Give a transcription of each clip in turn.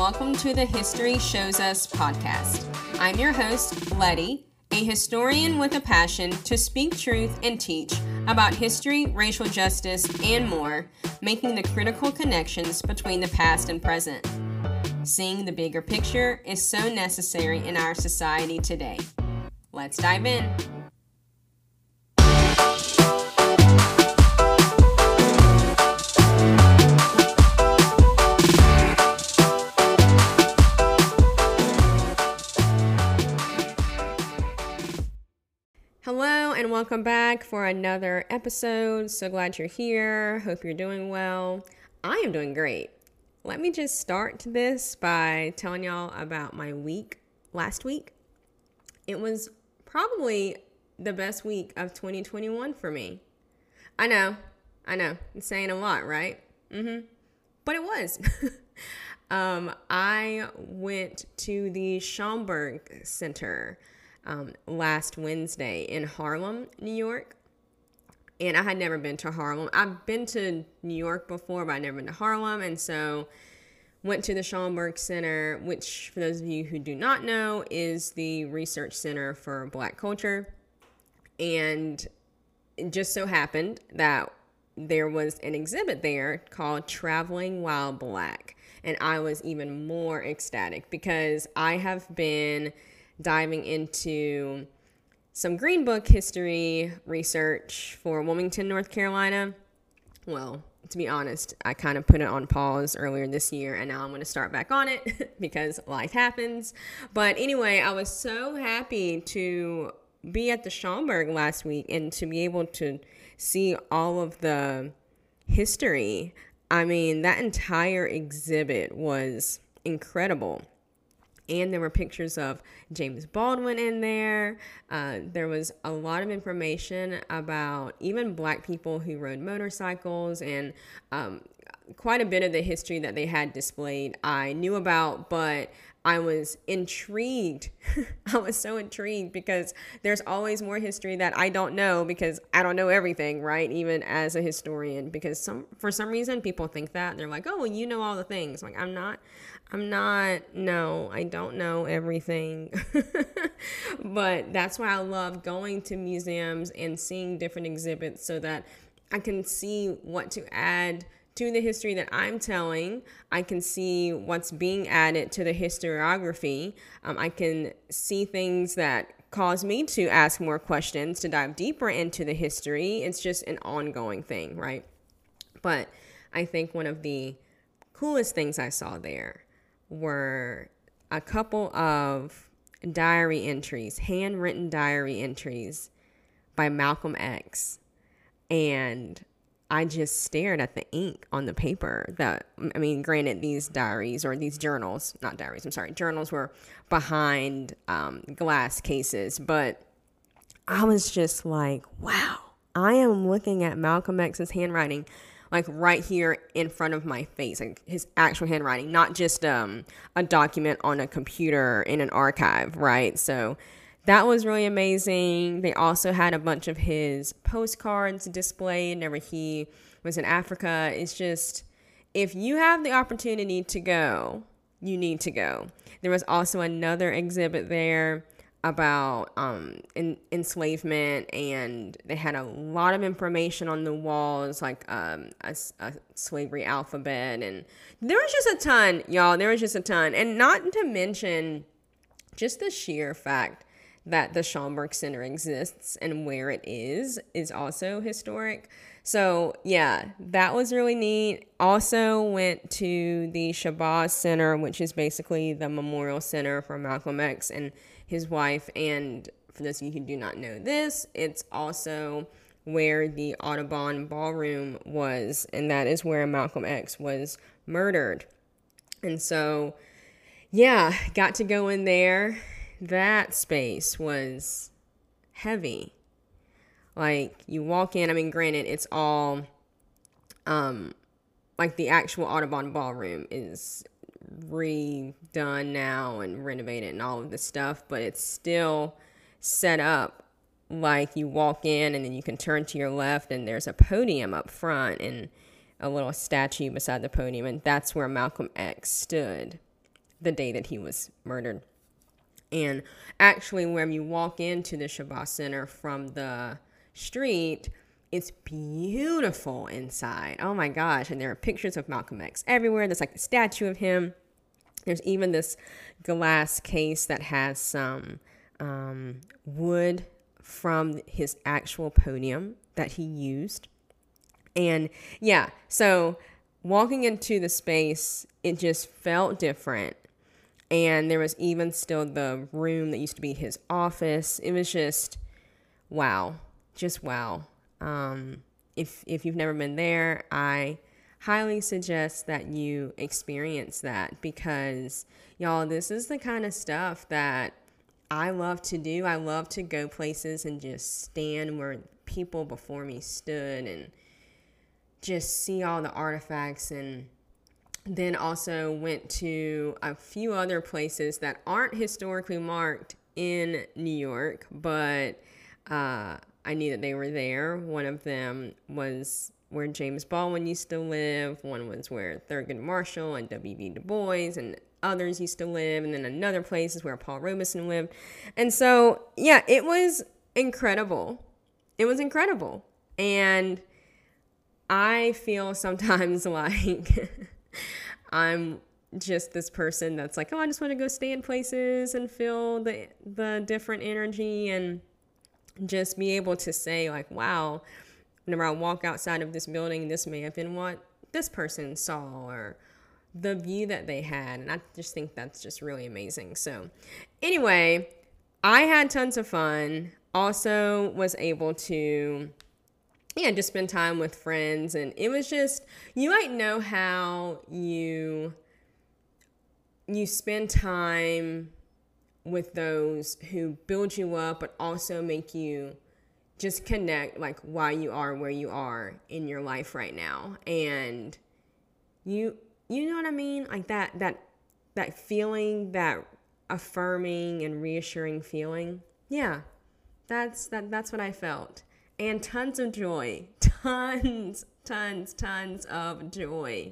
welcome to the History Shows Us podcast. I'm your host, Letty, a historian with a passion to speak truth and teach about history, racial justice, and more, making the critical connections between the past and present. Seeing the bigger picture is so necessary in our society today. Let's dive in. Hello and welcome back for another episode. So glad you're here. Hope you're doing well. I am doing great. Let me just start this by telling y'all about my week last week. It was probably the best week of 2021 for me. I know. It's saying a lot, right? But it was. I went to the Schomburg Center last Wednesday in Harlem, New York. And I had never been to Harlem. I've been to New York before, but I'd never been to Harlem. And so went to the Schomburg Center, which for those of you who do not know, is the research center for Black culture. And it just so happened that there was an exhibit there called Traveling While Black. And I was even more ecstatic because I have been diving into some Green Book history research for Wilmington, North Carolina. Well, to be honest, I kind of put it on pause earlier this year, and now I'm going to start back on it because life happens. But anyway, I was so happy to be at the Schomburg last week and to be able to see all of the history. I mean, that entire exhibit was incredible. And there were pictures of James Baldwin in there. There was a lot of information about even Black people who rode motorcycles, and quite a bit of the history that they had displayed I knew about, but I was intrigued. I was so intrigued because there's always more history that I don't know because I don't know everything, right? Even as a historian, because for some reason people think that. They're like, oh, well, you know all the things. Like, no, I don't know everything. But that's why I love going to museums and seeing different exhibits so that I can see what to add to the history that I'm telling. I can see what's being added to the historiography. I can see things that cause me to ask more questions, to dive deeper into the history. It's just an ongoing thing, right? But I think one of the coolest things I saw there were a couple of diary entries, handwritten diary entries by Malcolm X. And I just stared at the ink on the paper. Granted, these diaries or these journals, not diaries, journals were behind glass cases. But I was just like, wow, I am looking at Malcolm X's handwriting like right here in front of my face, like his actual handwriting, not just a document on a computer in an archive, right? So that was really amazing. They also had a bunch of his postcards displayed whenever he was in Africa. It's just, if you have the opportunity to go, you need to go. There was also another exhibit there about enslavement, and they had a lot of information on the walls, like a slavery alphabet, and there was just a ton, y'all. There was just a ton, and not to mention just the sheer fact that the Schomburg Center exists and where it is also historic. So yeah, that was really neat. Also went to the Shabazz Center, which is basically the memorial center for Malcolm X and his wife. And for those of you who do not know this, it's also where the Audubon Ballroom was, and that is where Malcolm X was murdered. And so, yeah, got to go in there. That space was heavy. Like, you walk in, granted, it's all, like the actual Audubon Ballroom is redone now and renovated and all of this stuff, but it's still set up like you walk in and then you can turn to your left and there's a podium up front and a little statue beside the podium, and that's where Malcolm X stood. the day that he was murdered. And actually, when you walk into the Shabazz Center from the street, it's beautiful inside. Oh my gosh. And there are pictures of Malcolm X everywhere. There's like the statue of him. There's even this glass case that has some wood from his actual podium that he used. And yeah, so walking into the space, it just felt different. And there was even still the room that used to be his office. It was just wow. Just wow. If you've never been there, I highly suggest that you experience that, because y'all, this is the kind of stuff that I love to do. I love to go places and just stand where people before me stood and just see all the artifacts, and then also went to a few other places that aren't historically marked in New York, but I knew that they were there. One of them was where James Baldwin used to live. One was where Thurgood Marshall and W.B. Du Bois and others used to live. And then another place is where Paul Robeson lived. And so, yeah, it was incredible. It was incredible. And I feel sometimes like I'm just this person that's like, oh, I just want to go stay in places and feel the different energy and just be able to say like, wow, whenever I walk outside of this building, this may have been what this person saw or the view that they had. And I just think that's just really amazing. So anyway, I had tons of fun. Also was able to, just spend time with friends. And it was just, you might know how you spend time with those who build you up, but also make you just connect like why you are where you are in your life right now. And you know what I mean? Like that feeling, that affirming and reassuring feeling. Yeah, that's what I felt. And tons of joy, tons of joy.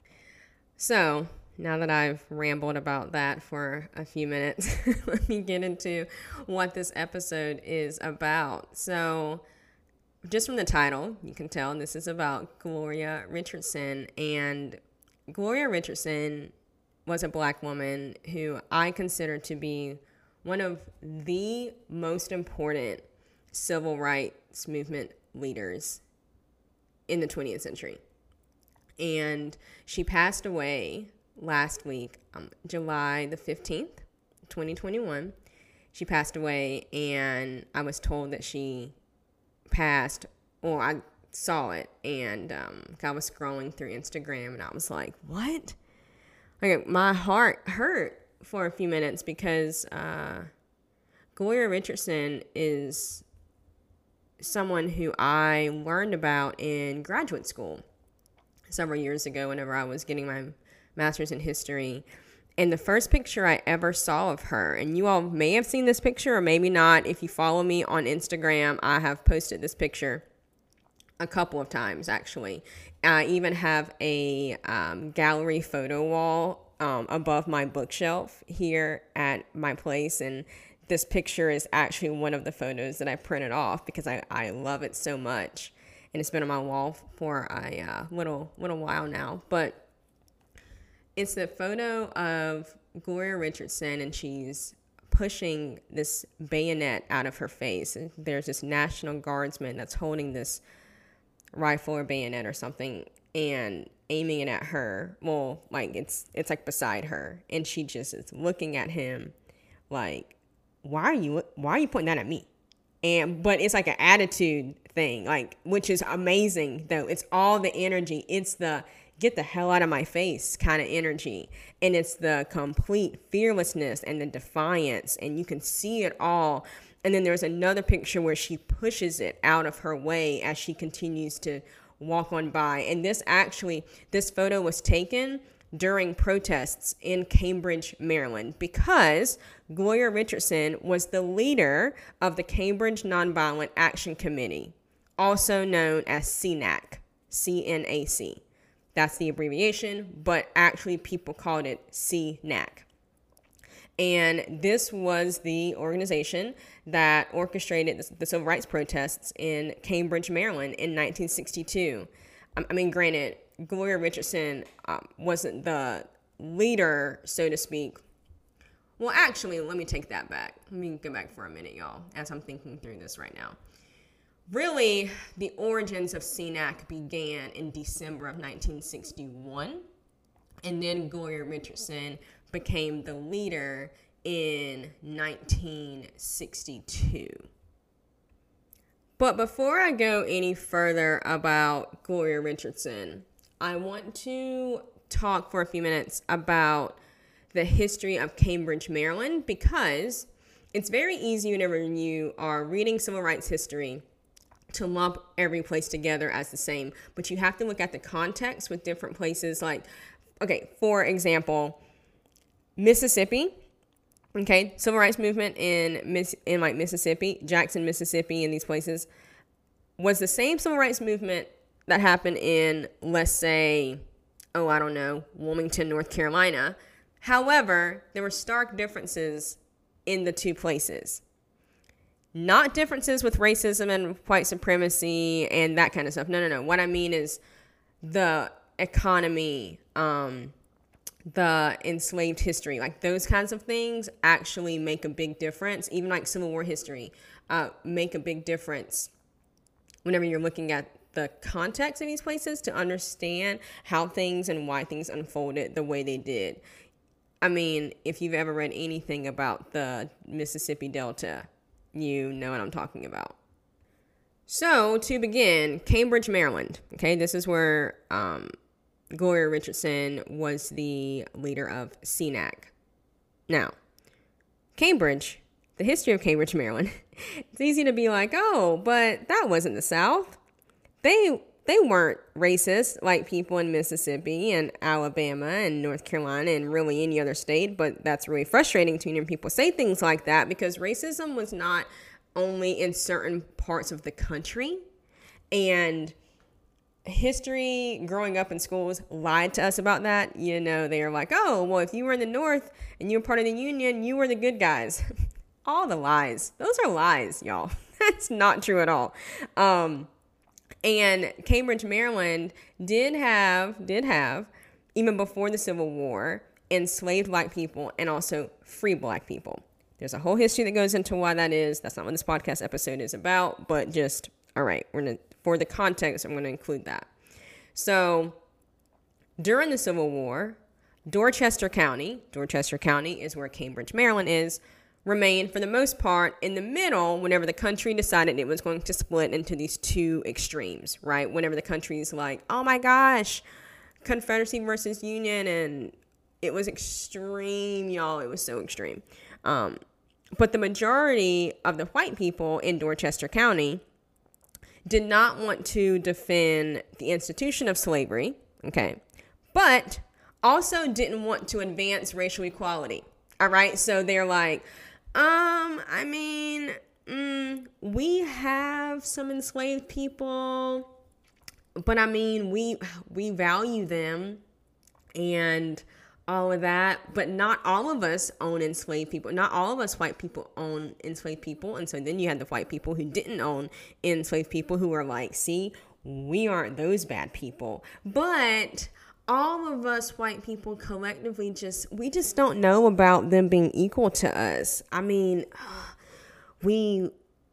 So now that I've rambled about that for a few minutes, let me get into what this episode is about. So just from the title, you can tell this is about Gloria Richardson. And Gloria Richardson was a Black woman who I consider to be one of the most important civil rights movement leaders in the 20th century. And she passed away last week, July the 15th, 2021. She passed away, and I was told that she passed, or I saw it, and I was scrolling through Instagram, and I was like, what? Like, my heart hurt for a few minutes because Gloria Richardson is someone who I learned about in graduate school several years ago whenever I was getting my master's in history. And the first picture I ever saw of her, and you all may have seen this picture or maybe not. If you follow me on Instagram, I have posted this picture a couple of times, actually. I even have a gallery photo wall above my bookshelf here at my place. And this picture is actually one of the photos that I printed off because I love it so much. And it's been on my wall for a little while now. But it's the photo of Gloria Richardson, and she's pushing this bayonet out of her face. And there's this National Guardsman that's holding this rifle or bayonet or something and aiming it at her. Well, like it's like beside her, and she just is looking at him like, why are you pointing that at me? But it's like an attitude thing, like, which is amazing though. It's all the energy. It's the get the hell out of my face kind of energy. And it's the complete fearlessness and the defiance, and you can see it all. And then there's another picture where she pushes it out of her way as she continues to walk on by. And this photo was taken during protests in Cambridge, Maryland, because Gloria Richardson was the leader of the Cambridge Nonviolent Action Committee, also known as CNAC, C-N-A-C. That's the abbreviation, but actually people called it CNAC. And this was the organization that orchestrated the civil rights protests in Cambridge, Maryland in 1962. I mean, granted, Gloria Richardson wasn't the leader, so to speak. Well, actually, let me take that back. Let me go back for a minute, y'all, as I'm thinking through this right now. Really, the origins of CNAC began in December of 1961, and then Gloria Richardson became the leader in 1962. But before I go any further about Gloria Richardson, I want to talk for a few minutes about the history of Cambridge, Maryland, because it's very easy whenever you are reading civil rights history to lump every place together as the same. But you have to look at the context with different places. Like, okay, for example, Mississippi, okay, civil rights movement in Mississippi, Jackson, Mississippi, and these places was the same civil rights movement that happened in, let's say, Wilmington, North Carolina. However, there were stark differences in the two places. Not differences with racism and white supremacy and that kind of stuff. No. What I mean is the economy, the enslaved history, like those kinds of things actually make a big difference. Even like Civil War history make a big difference whenever you're looking at the context of these places to understand how things and why things unfolded the way they did. I mean, if you've ever read anything about the Mississippi Delta, you know what I'm talking about. So to begin, Cambridge, Maryland. Okay, this is where Gloria Richardson was the leader of CNAC. Now, Cambridge, the history of Cambridge, Maryland. It's easy to be like, oh, but that wasn't the South. They weren't racist like people in Mississippi and Alabama and North Carolina and really any other state. But that's really frustrating to me when people say things like that, because racism was not only in certain parts of the country. And history growing up in schools lied to us about that. You know, they were like, oh, well, if you were in the North and you were part of the Union, you were the good guys. All the lies. Those are lies, y'all. That's not true at all. And Cambridge, Maryland did have, even before the Civil War, enslaved black people and also free black people. There's a whole history that goes into why that is. That's not what this podcast episode is about, but just, all right, for the context, I'm going to include that. So during the Civil War, Dorchester County is where Cambridge, Maryland is, remained for the most part in the middle whenever the country decided it was going to split into these two extremes, right? Whenever the country's like, oh my gosh, Confederacy versus Union, and it was extreme, y'all. It was so extreme. But the majority of the white people in Dorchester County did not want to defend the institution of slavery, okay, but also didn't want to advance racial equality, all right? So they're like, we have some enslaved people, but I mean, we value them and all of that, but not all of us own enslaved people. Not all of us white people own enslaved people. And so then you had the white people who didn't own enslaved people who were like, see, we aren't those bad people. But all of us white people collectively we just don't know about them being equal to us. I mean, we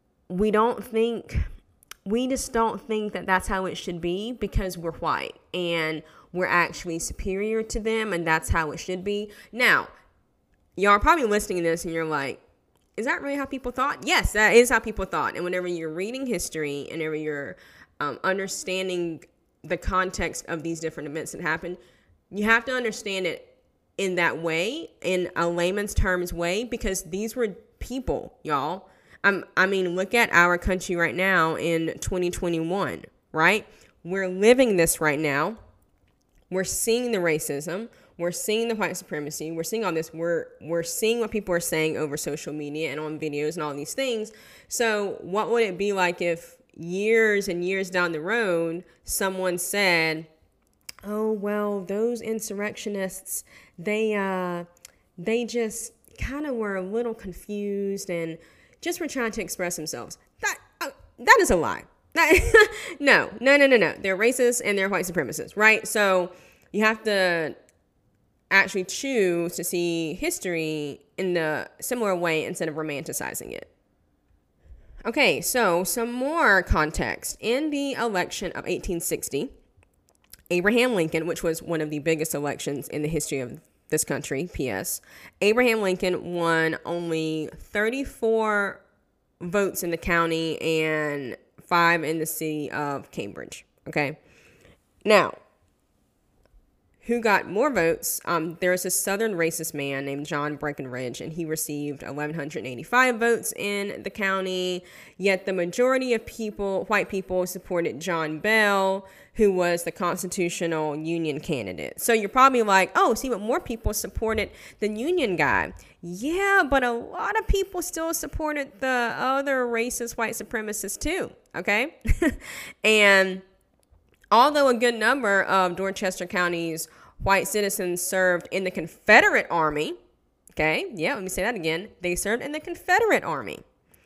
just don't think that that's how it should be because we're white and we're actually superior to them, and that's how it should be. Now, y'all are probably listening to this and you're like, is that really how people thought? Yes, that is how people thought. And whenever you're reading history and whenever you're understanding the context of these different events that happened, you have to understand it in that way, in a layman's terms way, because these were people, y'all. I mean, look at our country right now in 2021, right? We're living this right now. We're seeing the racism. We're seeing the white supremacy. We're seeing all this. We're seeing what people are saying over social media and on videos and all these things. So what would it be like if years and years down the road, someone said, oh, well, those insurrectionists, they just kind of were a little confused and just were trying to express themselves. That is a lie. No. They're racist and they're white supremacists, right? So you have to actually choose to see history in the similar way instead of romanticizing it. Okay, so some more context. In the election of 1860, Abraham Lincoln, which was one of the biggest elections in the history of this country, P.S., Abraham Lincoln won only 34 votes in the county and 5 in the city of Cambridge. Okay. Now, who got more votes? There's a southern racist man named John Breckinridge, and he received 1,185 votes in the county. Yet the majority of white people, supported John Bell, who was the constitutional Union candidate. So you're probably like, oh, see, but more people supported the Union guy. Yeah, but a lot of people still supported the other racist white supremacists too. Okay, and although a good number of Dorchester County's white citizens served in the Confederate Army, okay, yeah, let me say that again. They served in the Confederate Army,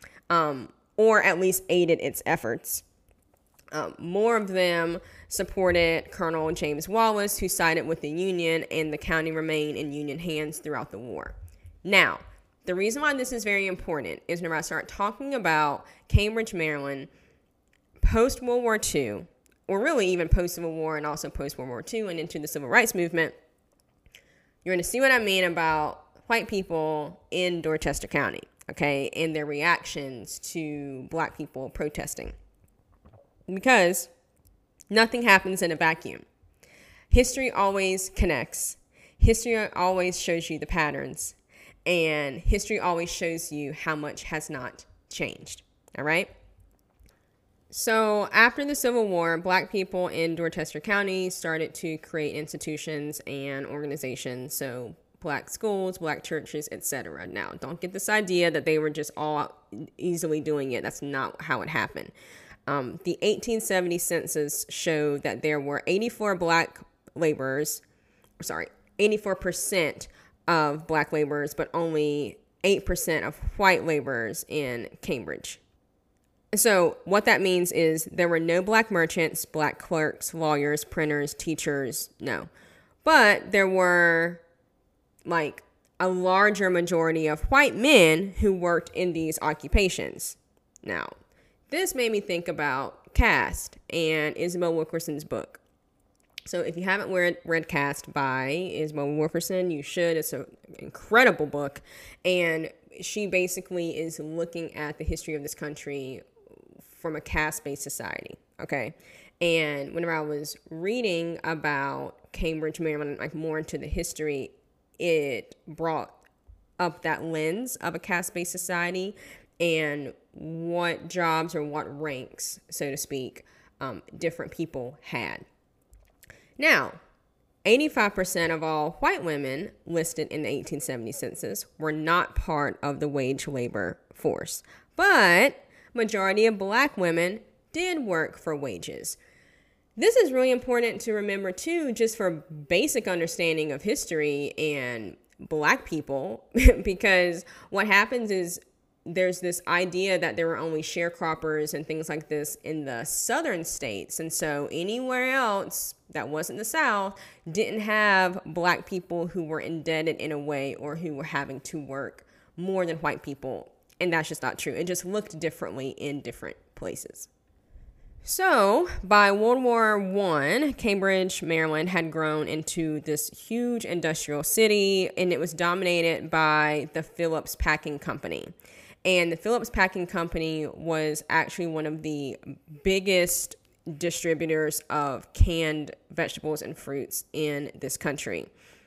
or at least aided its efforts. More of them supported Colonel James Wallace, who sided with the Union, and the county remained in Union hands throughout the war. Now, the reason why this is very important is when I start talking about Cambridge, Maryland, post-World War II, or really even post-Civil War and also post-World War II and into the Civil Rights Movement, you're going to see what I mean about white people in Dorchester County, okay, and their reactions to black people protesting. Because nothing happens in a vacuum. History always connects. History always shows you the patterns. And history always shows you how much has not changed, all right? So after the Civil War, black people in Dorchester County started to create institutions and organizations. So black schools, black churches, etc. Now, don't get this idea that they were just all easily doing it. That's not how it happened. The 1870 census showed that there were 84% of black laborers, but only 8% of white laborers in Cambridge. So what that means is there were no black merchants, black clerks, lawyers, printers, teachers, no. But there were like a larger majority of white men who worked in these occupations. Now, this made me think about Caste and Isabel Wilkerson's book. So if you haven't read Caste by Isabel Wilkerson, you should. It's an incredible book. And she basically is looking at the history of this country from a caste-based society, okay? And whenever I was reading about Cambridge, Maryland, like more into the history, it brought up that lens of a caste-based society and what jobs or what ranks, so to speak, different people had. Now, 85% of all white women listed in the 1870 census were not part of the wage labor force, but majority of black women did work for wages. This is really important to remember too, just for basic understanding of history and black people, because what happens is there's this idea that there were only sharecroppers and things like this in the southern states. And so anywhere else that wasn't the South didn't have black people who were indebted in a way or who were having to work more than white people. And that's just not true. It just looked differently in different places. So by World War I, Cambridge, Maryland had grown into this huge industrial city, and it was dominated by the Phillips Packing Company. And the Phillips Packing Company was actually one of the biggest distributors of canned vegetables and fruits in this country.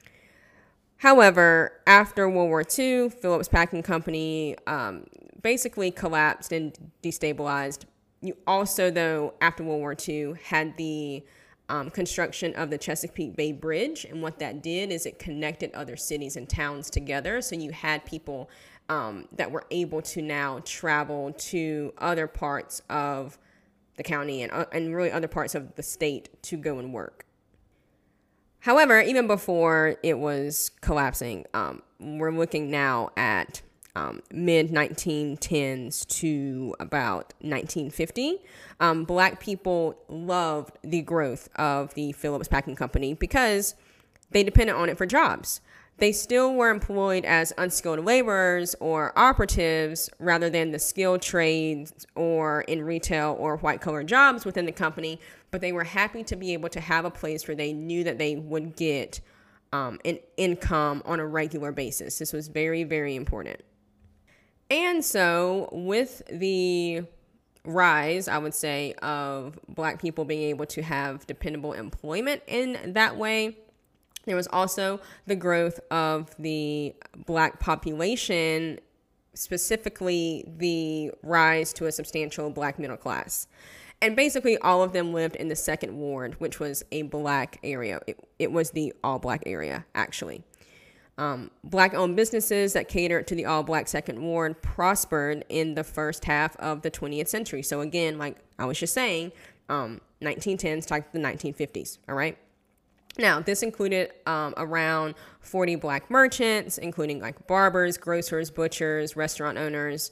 However, after World War II, Phillips Packing Company basically collapsed and destabilized. You also, though, after World War II, had the construction of the Chesapeake Bay Bridge. And what that did is it connected other cities and towns together. So you had people that were able to now travel to other parts of the county and really other parts of the state to go and work. However, even before it was collapsing, we're looking now at mid 1910s to about 1950. Black people loved the growth of the Phillips Packing Company because they depended on it for jobs. They still were employed as unskilled laborers or operatives rather than the skilled trades or in retail or white collar jobs within the company, but they were happy to be able to have a place where they knew that they would get an income on a regular basis. This was very, very important. And so with the rise, I would say, of Black people being able to have dependable employment in that way, there was also the growth of the Black population, specifically the rise to a substantial Black middle class. And basically all of them lived in the second ward, which was a Black area. It was the all Black area, actually. Black-owned businesses that catered to the all-Black second ward prospered in the first half of the 20th century. So again, like I was just saying, 1910s to the 1950s, all right? Now, this included around 40 Black merchants, including like barbers, grocers, butchers, restaurant owners.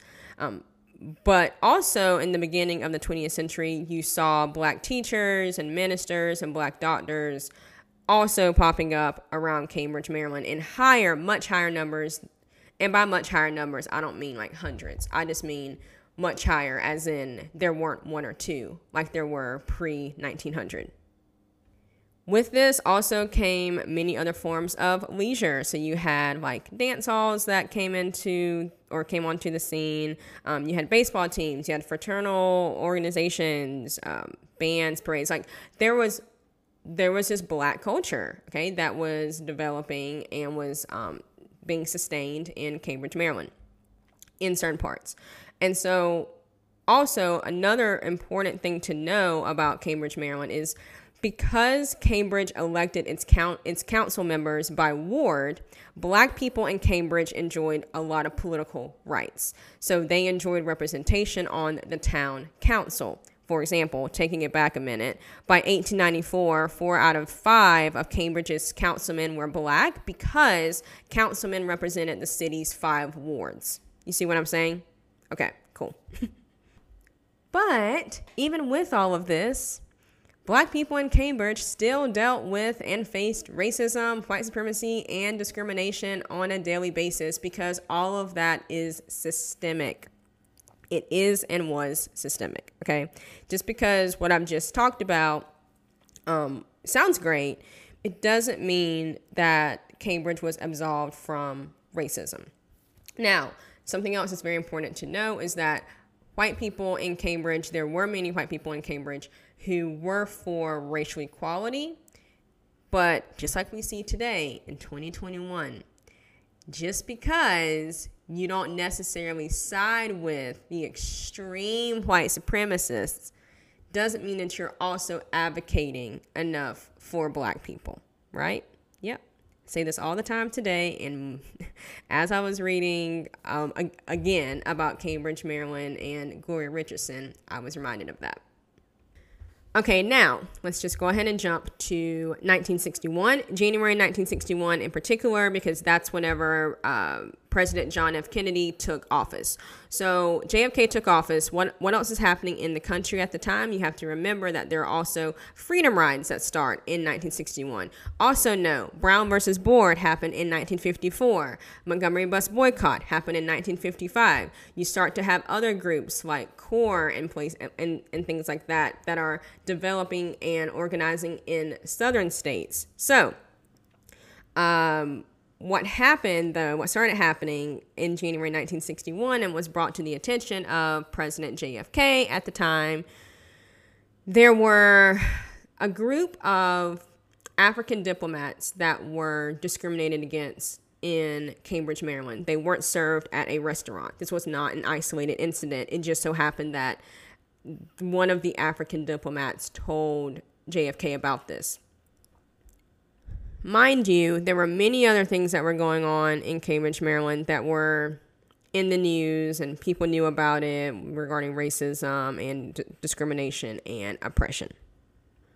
But also in the beginning of the 20th century, you saw Black teachers and ministers and Black doctors also popping up around Cambridge, Maryland in much higher numbers. And by much higher numbers, I don't mean like hundreds. I just mean much higher, as in there weren't one or two like there were pre-1900. With this also came many other forms of leisure. So you had like dance halls that came onto the scene. You had baseball teams, you had fraternal organizations, bands, parades. Like there was this Black culture, okay, that was developing and was being sustained in Cambridge, Maryland, in certain parts. And so also another important thing to know about Cambridge, Maryland is because Cambridge elected its council members by ward, Black people in Cambridge enjoyed a lot of political rights. So they enjoyed representation on the town council. For example, taking it back a minute, by 1894, 4 out of 5 of Cambridge's councilmen were Black because councilmen represented the city's 5 wards. You see what I'm saying? Okay, cool. But even with all of this, Black people in Cambridge still dealt with and faced racism, white supremacy, and discrimination on a daily basis because all of that is systemic. It is and was systemic, okay? Just because what I've just talked about sounds great, it doesn't mean that Cambridge was absolved from racism. Now, something else that's very important to know is that white people in Cambridge, there were many white people in Cambridge who were for racial equality, but just like we see today in 2021, just because you don't necessarily side with the extreme white supremacists doesn't mean that you're also advocating enough for Black people, right? Yep. I say this all the time today, and as I was reading again about Cambridge, Maryland, and Gloria Richardson, I was reminded of that. Okay, now let's just go ahead and jump to 1961, January 1961 in particular, because that's whenever President John F. Kennedy took office. So JFK took office. What else is happening in the country at the time? You have to remember that there are also freedom rides that start in 1961. Also know, Brown versus Board happened in 1954. Montgomery bus boycott happened in 1955. You start to have other groups like CORE in place and things like that that are developing and organizing in southern states. So, what started happening in January 1961 and was brought to the attention of President JFK at the time, there were a group of African diplomats that were discriminated against in Cambridge, Maryland. They weren't served at a restaurant. This was not an isolated incident. It just so happened that one of the African diplomats told JFK about this. Mind you, there were many other things that were going on in Cambridge, Maryland that were in the news and people knew about it regarding racism and discrimination and oppression.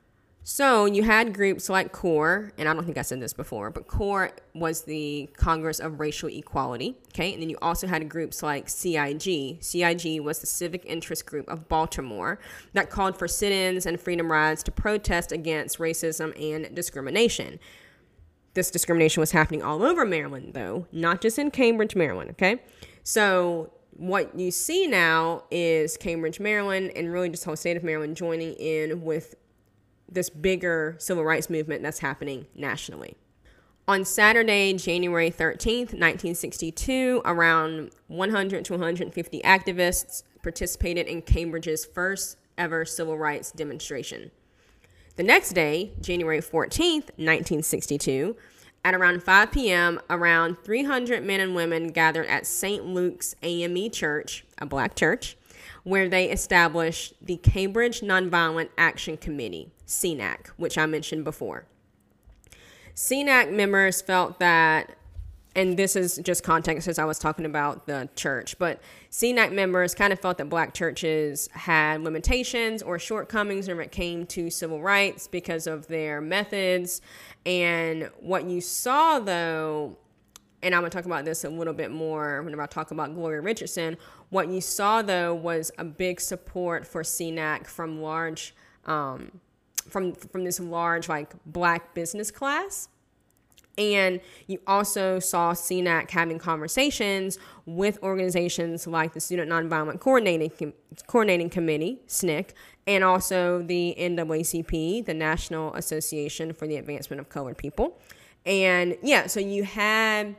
So you had groups like CORE, and I don't think I said this before, but CORE was the Congress of Racial Equality, okay? And then you also had groups like CIG. CIG was the Civic Interest Group of Baltimore that called for sit-ins and freedom rides to protest against racism and discrimination. This discrimination was happening all over Maryland, though, not just in Cambridge, Maryland, okay? So what you see now is Cambridge, Maryland, and really just the whole state of Maryland joining in with this bigger civil rights movement that's happening nationally. On Saturday, January 13th, 1962, around 100 to 150 activists participated in Cambridge's first ever civil rights demonstration. The next day, January 14th, 1962, at around 5 p.m., around 300 men and women gathered at St. Luke's AME Church, a black church, where they established the Cambridge Nonviolent Action Committee, CNAC, which I mentioned before. CNAC members felt that, and this is just context as I was talking about the church, but CNAC members kind of felt that black churches had limitations or shortcomings when it came to civil rights because of their methods. And what you saw, though, and I'm going to talk about this a little bit more whenever I talk about Gloria Richardson, what you saw, though, was a big support for CNAC from large, from this large, like, black business class. And you also saw CNAC having conversations with organizations like the Student Nonviolent Coordinating Committee, SNCC, and also the NAACP, the National Association for the Advancement of Colored People. And yeah, so you had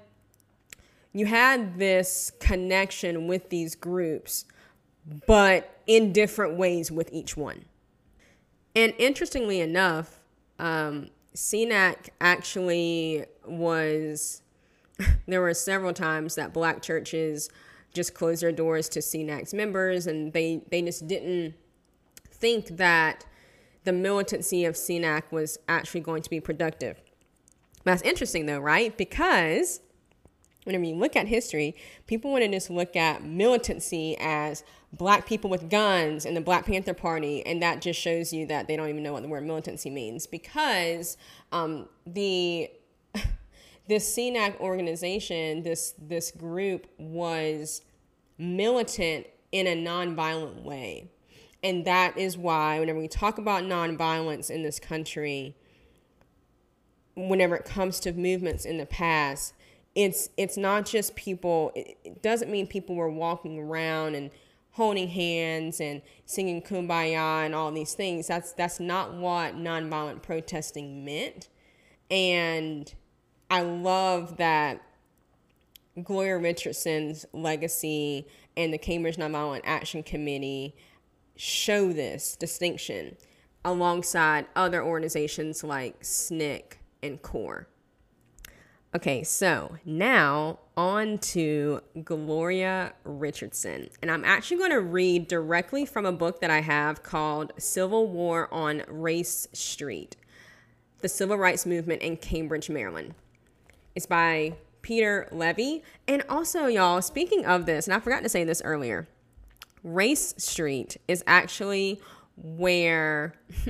this connection with these groups, but in different ways with each one. And interestingly enough, CNAC actually was, there were several times that black churches just closed their doors to CNAC's members, and they just didn't think that the militancy of CNAC was actually going to be productive. That's interesting though, right? Because whenever you look at history, people want to just look at militancy as black people with guns and the Black Panther Party, and that just shows you that they don't even know what the word militancy means, because this CNAC organization, this group was militant in a nonviolent way. And that is why whenever we talk about nonviolence in this country, whenever it comes to movements in the past, it's not just people. It doesn't mean people were walking around and holding hands and singing Kumbaya and all these things. That's not what nonviolent protesting meant. And I love that Gloria Richardson's legacy and the Cambridge Nonviolent Action Committee show this distinction alongside other organizations like SNCC and CORE. Okay, so now on to Gloria Richardson. And I'm actually going to read directly from a book that I have called Civil War on Race Street, The Civil Rights Movement in Cambridge, Maryland. It's by Peter Levy. And also, y'all, speaking of this, and I forgot to say this earlier, Race Street is actually where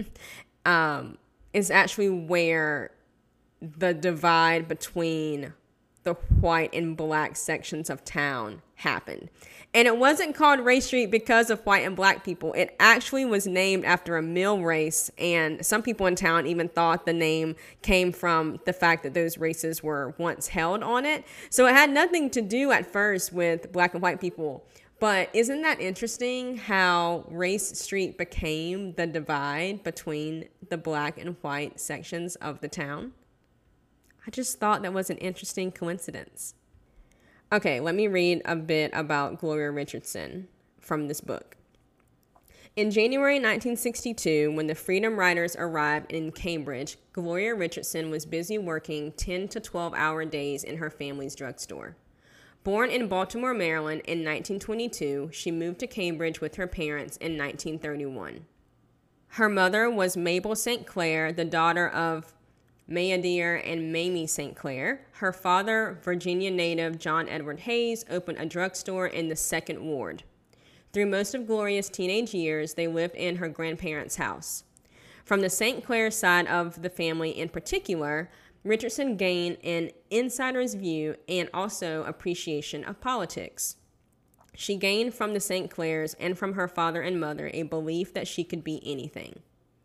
the divide between the white and black sections of town happened. And it wasn't called Race Street because of white and black people. It actually was named after a mill race, and some people in town even thought the name came from the fact that those races were once held on it. So it had nothing to do at first with black and white people. But isn't that interesting how Race Street became the divide between the black and white sections of the town? I just thought that was an interesting coincidence. Okay, let me read a bit about Gloria Richardson from this book. In January 1962, when the Freedom Riders arrived in Cambridge, Gloria Richardson was busy working 10 to 12-hour days in her family's drugstore. Born in Baltimore, Maryland in 1922, she moved to Cambridge with her parents in 1931. Her mother was Mabel St. Clair, the daughter of Mayadeer and Mamie St. Clair. Her father, Virginia native John Edward Hayes, opened a drugstore in the Second Ward. Through most of Gloria's teenage years, they lived in her grandparents' house. From the St. Clair side of the family in particular, Richardson gained an insider's view and also appreciation of politics. She gained from the St. Clairs and from her father and mother a belief that she could be anything.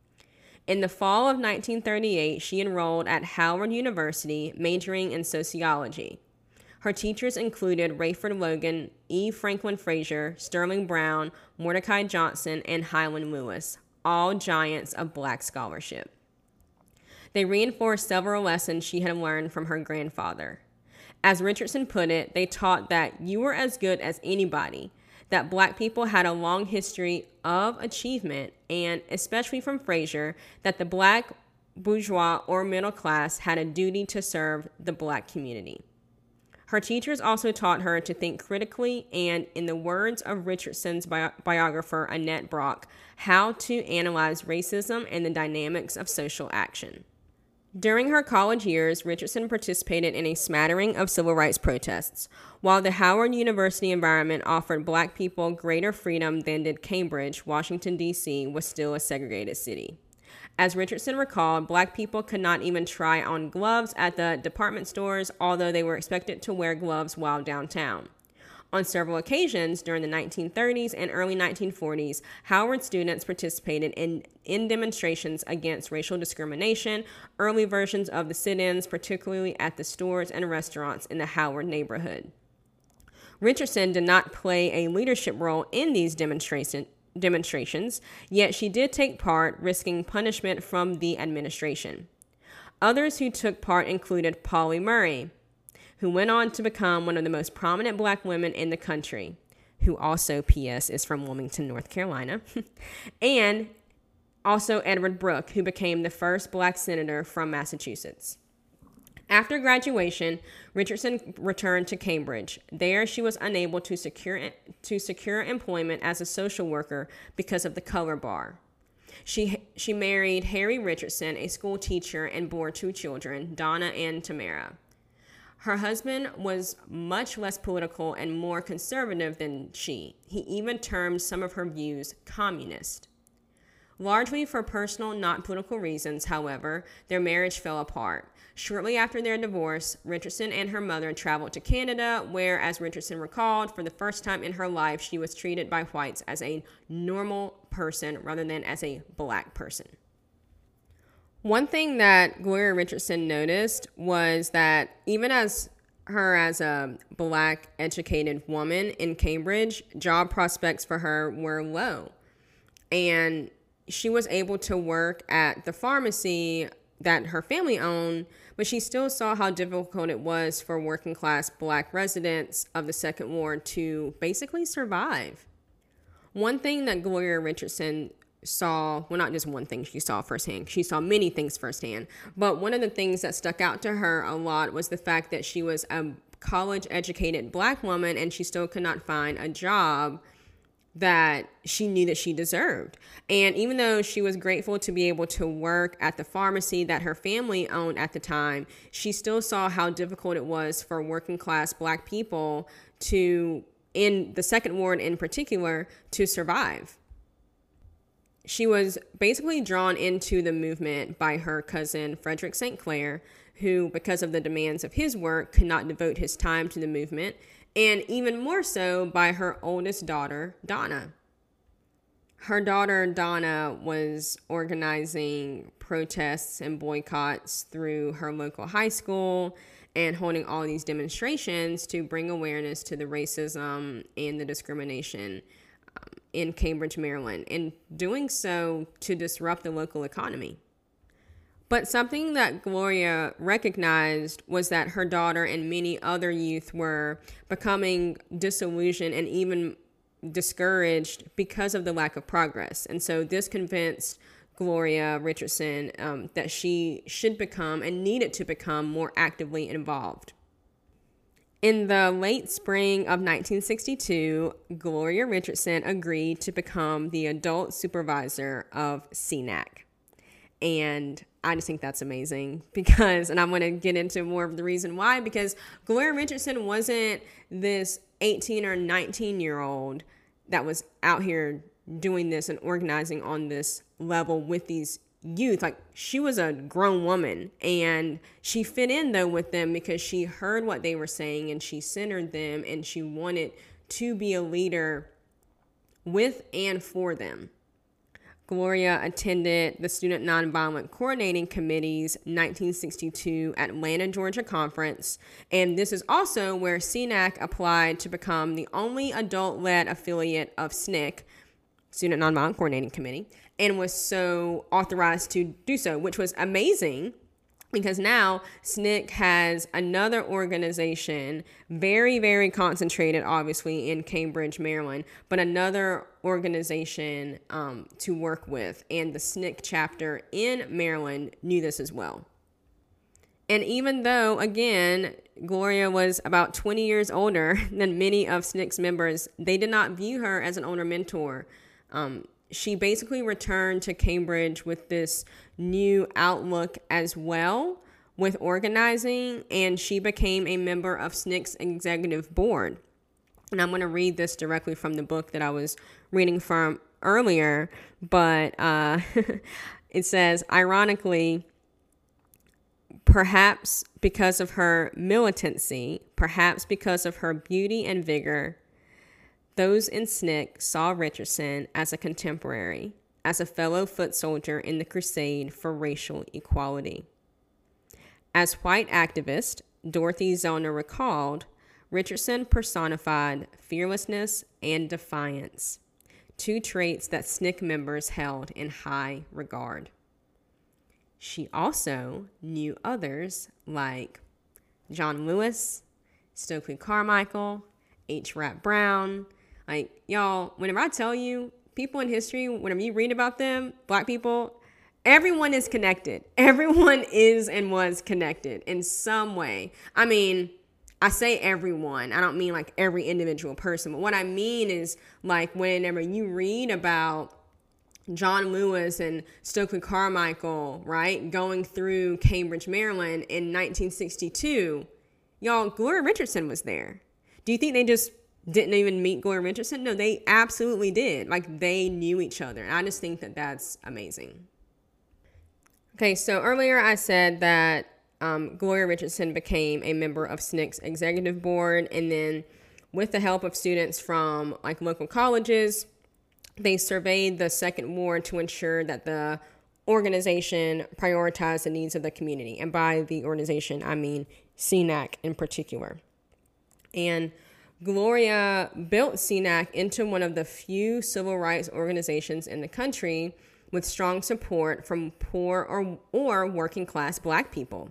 In the fall of 1938, she enrolled at Howard University, majoring in sociology. Her teachers included Rayford Logan, E. Franklin Frazier, Sterling Brown, Mordecai Johnson, and Highland Lewis, all giants of Black scholarship. They reinforced several lessons she had learned from her grandfather. As Richardson put it, they taught that you were as good as anybody, that Black people had a long history of achievement, and especially from Frazier, that the Black bourgeois or middle class had a duty to serve the Black community. Her teachers also taught her to think critically and, in the words of Richardson's biographer Annette Brock, how to analyze racism and the dynamics of social action. During her college years, Richardson participated in a smattering of civil rights protests. While the Howard University environment offered Black people greater freedom than did Cambridge, Washington, D.C. was still a segregated city. As Richardson recalled, Black people could not even try on gloves at the department stores, although they were expected to wear gloves while downtown. On several occasions during the 1930s and early 1940s, Howard students participated in demonstrations against racial discrimination, early versions of the sit-ins, particularly at the stores and restaurants in the Howard neighborhood. Richardson did not play a leadership role in these demonstrations, yet she did take part, risking punishment from the administration. Others who took part included Pauli Murray, who went on to become one of the most prominent Black women in the country, who also, P.S., is from Wilmington, North Carolina, and also Edward Brooke, who became the first Black senator from Massachusetts. After graduation, Richardson returned to Cambridge. There, she was unable to secure employment as a social worker because of the color bar. She married Harry Richardson, a school teacher, and bore 2 children, Donna and Tamara. Her husband was much less political and more conservative than she. He even termed some of her views communist. Largely for personal, not political reasons, however, their marriage fell apart. Shortly after their divorce, Richardson and her mother traveled to Canada, where, as Richardson recalled, for the first time in her life, she was treated by whites as a normal person rather than as a Black person. One thing that Gloria Richardson noticed was that even as a Black educated woman in Cambridge, job prospects for her were low. And she was able to work at the pharmacy that her family owned, but she still saw how difficult it was for working class Black residents of the Second Ward to basically survive. One thing that Gloria Richardson saw, well, not just one thing she saw firsthand, she saw many things firsthand, but one of the things that stuck out to her a lot was the fact that she was a college educated Black woman and she still could not find a job that she knew that she deserved. And even though she was grateful to be able to work at the pharmacy that her family owned at the time, she still saw how difficult it was for working class Black people to, in the Second Ward in particular, to survive. She was basically drawn into the movement by her cousin, Frederick St. Clair, who, because of the demands of his work, could not devote his time to the movement, and even more so by her oldest daughter, Donna. Her daughter, Donna, was organizing protests and boycotts through her local high school and holding all these demonstrations to bring awareness to the racism and the discrimination in Cambridge, Maryland, and doing so to disrupt the local economy. But something that Gloria recognized was that her daughter and many other youth were becoming disillusioned and even discouraged because of the lack of progress. And so this convinced Gloria Richardson that she should become and needed to become more actively involved. In the late spring of 1962, Gloria Richardson agreed to become the adult supervisor of CNAC. And I just think that's amazing because, and I'm going to get into more of the reason why, because Gloria Richardson wasn't this 18 or 19-year-old that was out here doing this and organizing on this level with these youth. Like, she was a grown woman, and she fit in though with them because she heard what they were saying and she centered them, and she wanted to be a leader with and for them. Gloria attended the Student Nonviolent Coordinating Committee's 1962 Atlanta, Georgia conference, and this is also where SNCC applied to become the only adult-led affiliate of SNCC, Student Nonviolent Coordinating Committee, and was so authorized to do so, which was amazing because now SNCC has another organization, very, very concentrated, obviously, in Cambridge, Maryland, but another organization to work with. And the SNCC chapter in Maryland knew this as well. And even though, again, Gloria was about 20 years older than many of SNCC's members, they did not view her as an older mentor. She basically returned to Cambridge with this new outlook as well with organizing, and she became a member of SNCC's executive board. And I'm going to read this directly from the book that I was reading from earlier, but it says, ironically, perhaps because of her militancy, perhaps because of her beauty and vigor, those in SNCC saw Richardson as a contemporary, as a fellow foot soldier in the crusade for racial equality. As white activist, Dorothy Zellner recalled, Richardson personified fearlessness and defiance, two traits that SNCC members held in high regard. She also knew others like John Lewis, Stokely Carmichael, H. Rap Brown. Like, y'all, whenever I tell you, people in history, whenever you read about them, Black people, everyone is connected. Everyone is and was connected in some way. I mean, I say everyone. I don't mean like every individual person. But what I mean is, like, whenever you read about John Lewis and Stokely Carmichael, right, going through Cambridge, Maryland in 1962, y'all, Gloria Richardson was there. Do you think they just didn't even meet Gloria Richardson? No, they absolutely did. Like, they knew each other. And I just think that that's amazing. Okay, so earlier I said that Gloria Richardson became a member of SNCC's executive board, and then with the help of students from like local colleges, they surveyed the second ward to ensure that the organization prioritized the needs of the community. And by the organization, I mean SNCC in particular. And Gloria built SNCC into one of the few civil rights organizations in the country with strong support from poor or working class Black people.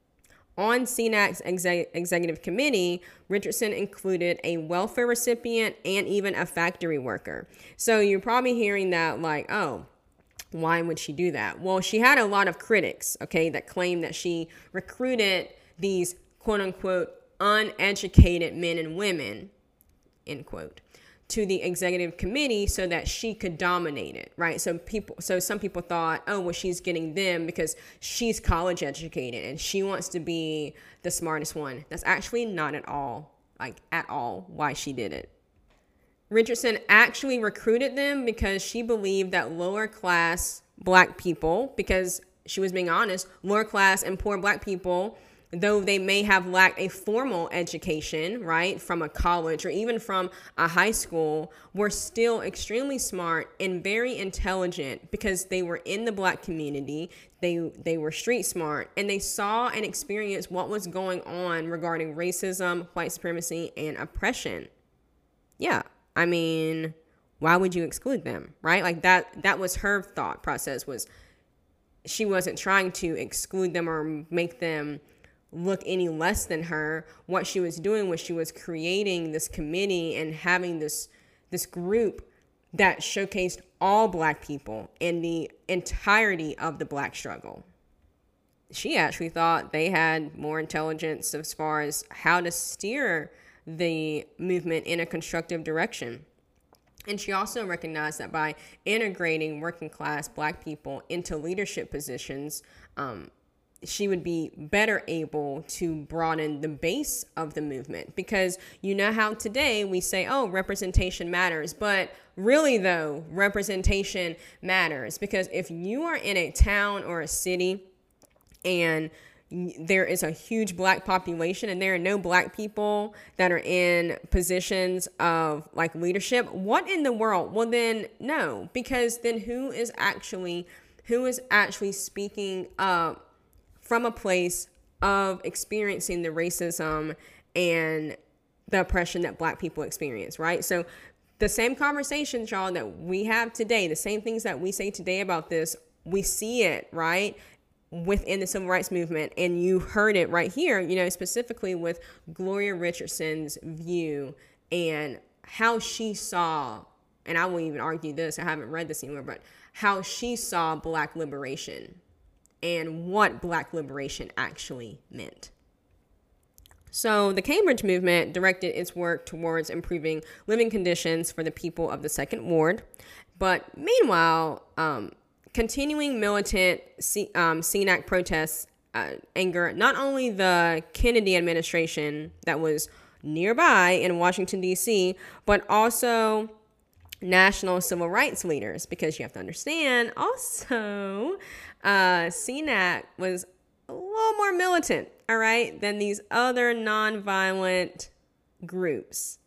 On SNCC's executive committee, Richardson included a welfare recipient and even a factory worker. So you're probably hearing that like, oh, why would she do that? Well, she had a lot of critics, okay, that claimed that she recruited these quote unquote uneducated men and women, end quote, to the executive committee so that she could dominate it, right? So some people thought, oh, well, she's getting them because she's college educated and she wants to be the smartest one. That's actually not at all why she did it. Richardson actually recruited them because she believed that lower class Black people, because she was being honest, lower class and poor Black people, though they may have lacked a formal education, right, from a college or even from a high school, were still extremely smart and very intelligent because they were in the Black community. They were street smart, and they saw and experienced what was going on regarding racism, white supremacy, and oppression. Yeah, I mean, why would you exclude them, right? Like that was her thought process, was she wasn't trying to exclude them or make them look any less than her. What she was doing was she was creating this committee and having this group that showcased all Black people and the entirety of the Black struggle. She actually thought they had more intelligence as far as how to steer the movement in a constructive direction. And she also recognized that by integrating working class Black people into leadership positions, she would be better able to broaden the base of the movement. Because you know how today we say, oh, representation matters. But really, though, representation matters. Because if you are in a town or a city and there is a huge black population and there are no black people that are in positions of like leadership, what in the world? Well, then no, because then who is actually speaking up from a place of experiencing the racism and the oppression that black people experience, right? So the same conversations, y'all, that we have today, the same things that we say today about this, we see it, right, within the civil rights movement. And you heard it right here, you know, specifically with Gloria Richardson's view and how she saw, and I won't even argue this, I haven't read this anywhere, but how she saw black liberation and what black liberation actually meant. So the Cambridge movement directed its work towards improving living conditions for the people of the Second Ward. But meanwhile, continuing militant CNAC protests anger not only the Kennedy administration that was nearby in Washington, D.C., but also national civil rights leaders, because you have to understand also CNAC was a little more militant, all right, than these other nonviolent groups.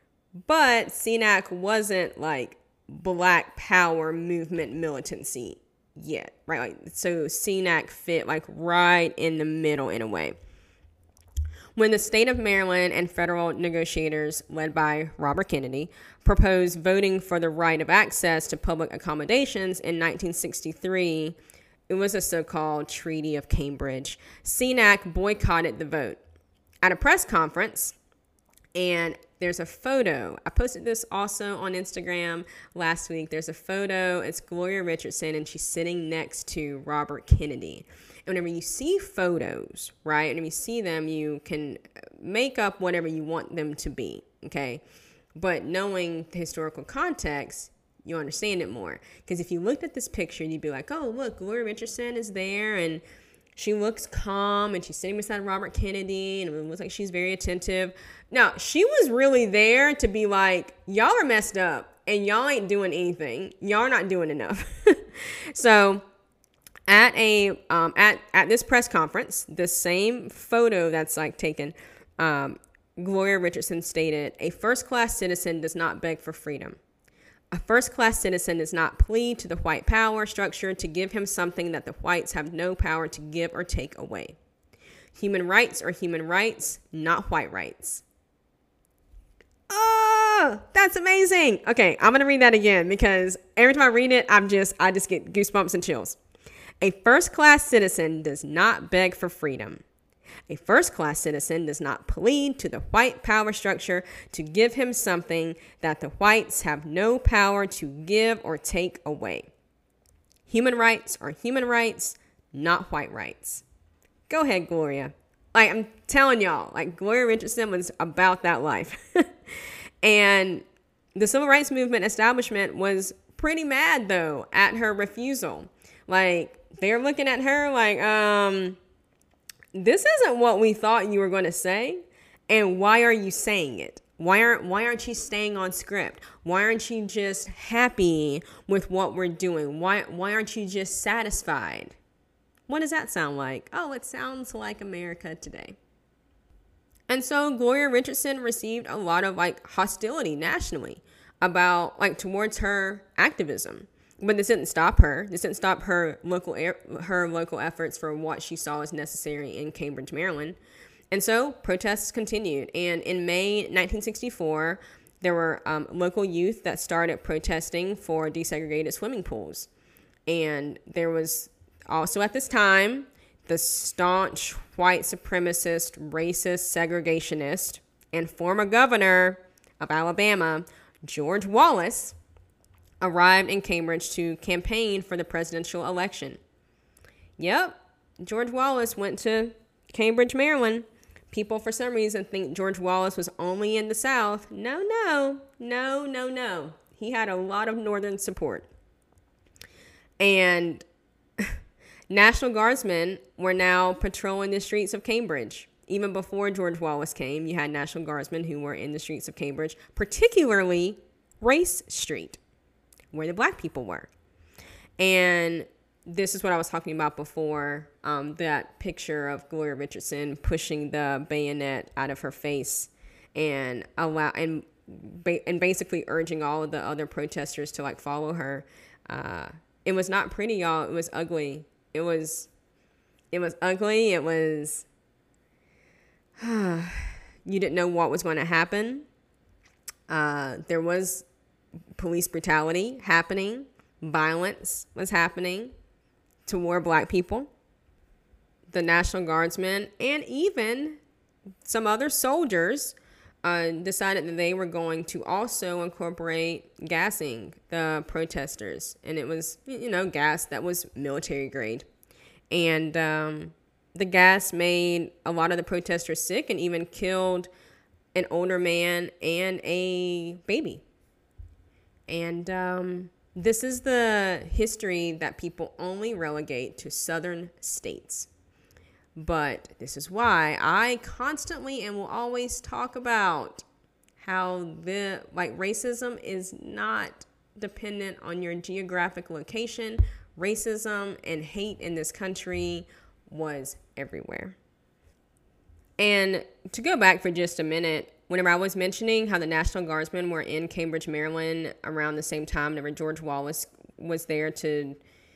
But CNAC wasn't like Black Power movement militancy yet, right? Like, so CNAC fit like right in the middle in a way. When the state of Maryland and federal negotiators led by Robert Kennedy proposed voting for the right of access to public accommodations in 1963, it was a so-called Treaty of Cambridge. CNAC boycotted the vote. At a press conference, and there's a photo. I posted this also on Instagram last week. There's a photo. It's Gloria Richardson, and she's sitting next to Robert Kennedy. And whenever you see photos, right, and when you see them, you can make up whatever you want them to be, okay? But knowing the historical context, you understand it more. Because if you looked at this picture, you'd be like, oh, look, Gloria Richardson is there, and she looks calm, and she's sitting beside Robert Kennedy, and it looks like she's very attentive. No, she was really there to be like, y'all are messed up, and y'all ain't doing anything. Y'all are not doing enough. So at this press conference, the same photo that's like taken, Gloria Richardson stated, a first-class citizen does not beg for freedom. A first-class citizen does not plead to the white power structure to give him something that the whites have no power to give or take away. Human rights are human rights, not white rights. Oh, that's amazing. Okay, I'm going to read that again because every time I read it, I just get goosebumps and chills. A first-class citizen does not beg for freedom. A first-class citizen does not plead to the white power structure to give him something that the whites have no power to give or take away. Human rights are human rights, not white rights. Go ahead, Gloria. Like, I'm telling y'all, like, Gloria Richardson was about that life. And the civil rights movement establishment was pretty mad, though, at her refusal. Like, they're looking at her like, this isn't what we thought you were going to say. And why are you saying it? Why aren't you staying on script? Why aren't you just happy with what we're doing? Why aren't you just satisfied? What does that sound like? Oh, it sounds like America today. And so Gloria Richardson received a lot of like hostility nationally about like towards her activism. But this didn't stop her. This didn't stop her local efforts for what she saw as necessary in Cambridge, Maryland. And so protests continued. And in May 1964, there were local youth that started protesting for desegregated swimming pools. And there was also at this time the staunch white supremacist, racist, segregationist, and former governor of Alabama, George Wallace, arrived in Cambridge to campaign for the presidential election. Yep, George Wallace went to Cambridge, Maryland. People, for some reason, think George Wallace was only in the South. No. He had a lot of Northern support. And National Guardsmen were now patrolling the streets of Cambridge. Even before George Wallace came, you had National Guardsmen who were in the streets of Cambridge, particularly Race Street, where the black people were. And this is what I was talking about before, that picture of Gloria Richardson pushing the bayonet out of her face and basically urging all of the other protesters to like follow her. It was not pretty, y'all. It was ugly. It was ugly. It was, you didn't know what was going to happen. There was police brutality happening. Violence was happening toward black people. The National Guardsmen and even some other soldiers decided that they were going to also incorporate gassing the protesters. And it was, gas that was military grade. And the gas made a lot of the protesters sick and even killed an older man and a baby. And this is the history that people only relegate to southern states. But this is why I constantly and will always talk about how racism is not dependent on your geographic location. Racism and hate in this country was everywhere. And to go back for just a minute, whenever I was mentioning how the National Guardsmen were in Cambridge, Maryland around the same time, whenever George Wallace was there to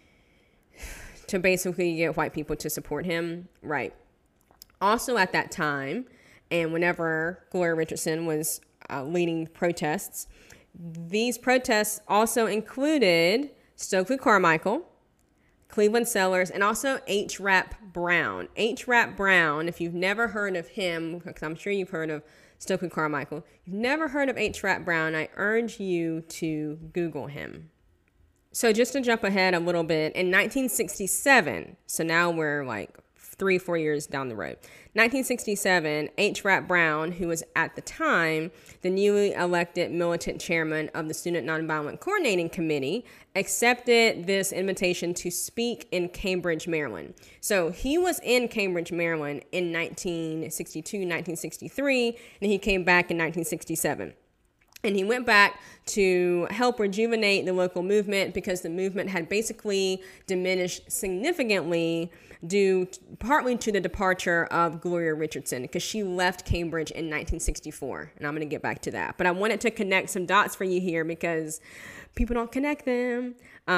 basically get white people to support him, right? Also at that time, and whenever Gloria Richardson was leading protests, these protests also included Stokely Carmichael, Cleveland Sellers, and also H. Rap Brown. H. Rap Brown, if you've never heard of him, because I'm sure you've heard of Stokely Carmichael, if you've never heard of H. Rap Brown, I urge you to Google him. So just to jump ahead a little bit, in 1967, so now we're like 3-4 years down the road. 1967, H. Rap Brown, who was at the time the newly elected militant chairman of the Student Nonviolent Coordinating Committee, accepted this invitation to speak in Cambridge, Maryland. So he was in Cambridge, Maryland in 1962, 1963, and he came back in 1967. And he went back to help rejuvenate the local movement because the movement had basically diminished significantly due partly to the departure of Gloria Richardson, because she left Cambridge in 1964. And I'm going to get back to that. But I wanted to connect some dots for you here because people don't connect them.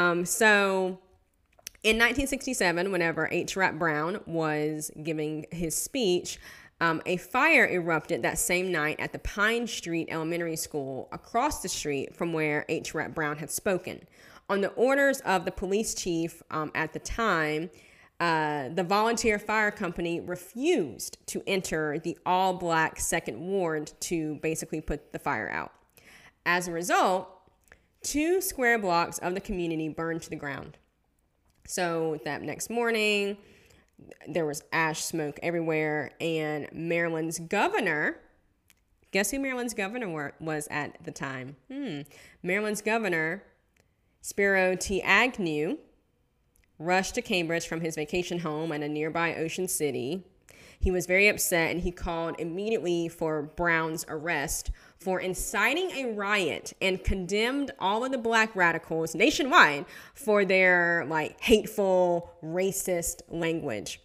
So in 1967, whenever H. Rap Brown was giving his speech, a fire erupted that same night at the Pine Street Elementary School across the street from where H. Rap Brown had spoken. On the orders of the police chief at the time, the volunteer fire company refused to enter the all-black Second Ward to basically put the fire out. As a result, 2 square blocks of the community burned to the ground. So that next morning, there was ash smoke everywhere, and Maryland's governor, guess who Maryland's governor was at the time? Maryland's governor, Spiro T. Agnew, rushed to Cambridge from his vacation home in a nearby Ocean City. He was very upset, and he called immediately for Brown's arrest for inciting a riot and condemned all of the black radicals nationwide for their hateful, racist language.